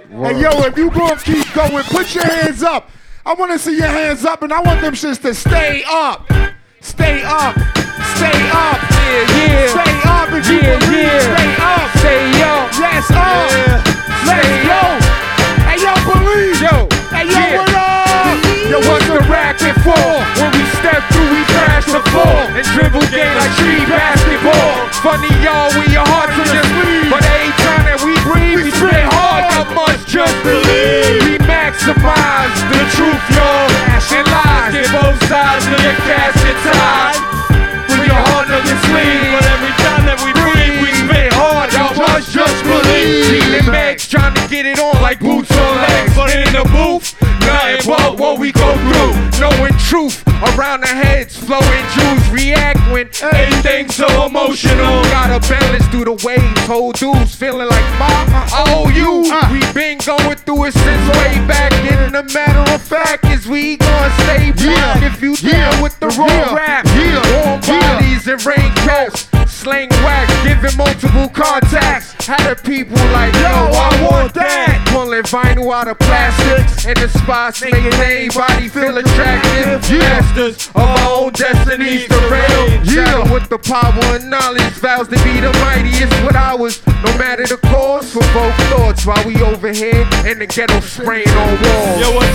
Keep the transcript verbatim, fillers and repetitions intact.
Word. And yo, if you gonna keep going, put your hands up. I want to see your hands up, and I want them shits to stay up. Stay up. Stay up. Yeah, yeah. Stay up if you yeah, believe. Yeah. Stay up. Stay up. Yes, up. Yeah. Let's Stay go. up. Hey, yo, believe. Yo. Hey, yo, Yeah. what up? Yo, what's the racket for? When we step through, we crash the floor and dribble game like street basketball. Funny, y'all, we are hard to just leave, but every time that we breathe, we spit hard. You must just believe. We maximize the truth, y'all, and lies. Get both sides of your casket tied. With your heart on your sleeve, but every time that we breathe, we spit hard. Y'all must just believe. Leaning Max trying to get it on like boots on legs, but in the booth, nothing but what we go through. Knowing truth around the heads, flowing juice. React when everything's so emotional. Gotta balance through the waves. Whole dudes feeling like mom, I owe you. We been going through it since way back. And the matter of fact is we gonna stay back. If you down with the raw rap, warm bodies and raincoats. Slang wax, giving multiple contacts. Had the people like, yo, I want that. Pulling vinyl out of plastic. And the spots making everybody feel attractive. Masters of our own destinies, the real. Yeah, with the power and knowledge, vows to be the mightiest with ours. No matter the cause, provoke thoughts while we over here in the ghetto spraying on walls. Yo, what